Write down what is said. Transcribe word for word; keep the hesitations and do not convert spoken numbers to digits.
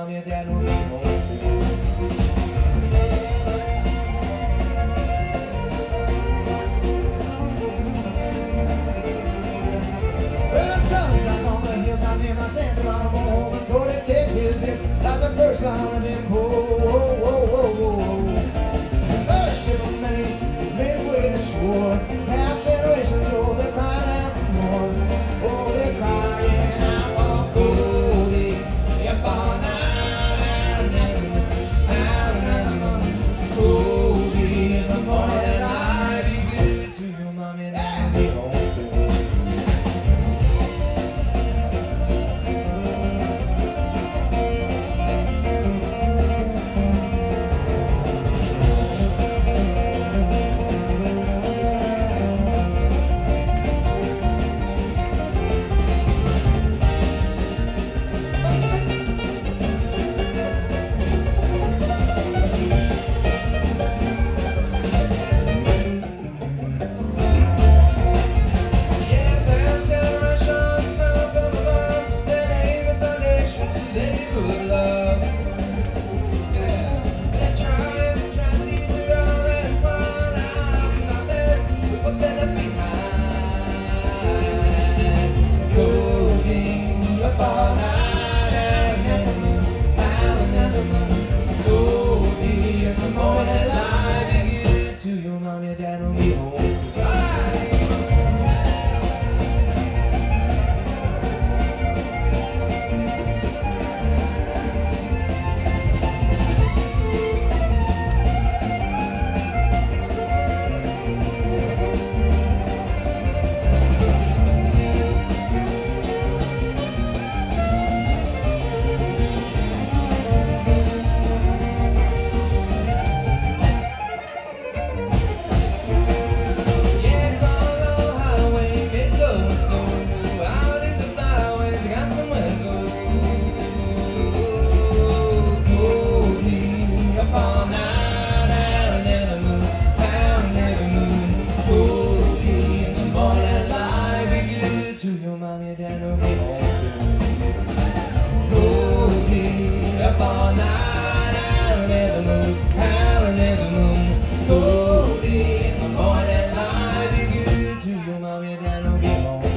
mommy and dad will be home soon. Well, the sun's up on the hilltop near my Santa Monica home and go to Texas. It's like the first round of them. Whoa, whoa, whoa, whoa, whoa. The first ship of many is made its way to shore. Past generations, oh, they're crying out for more. Oh, they're crying out for Goldie. Up all night, out and out and Goldie. In the morning, I'll be good to your mommy and I'll be home soon. Mommy and Dad will be home.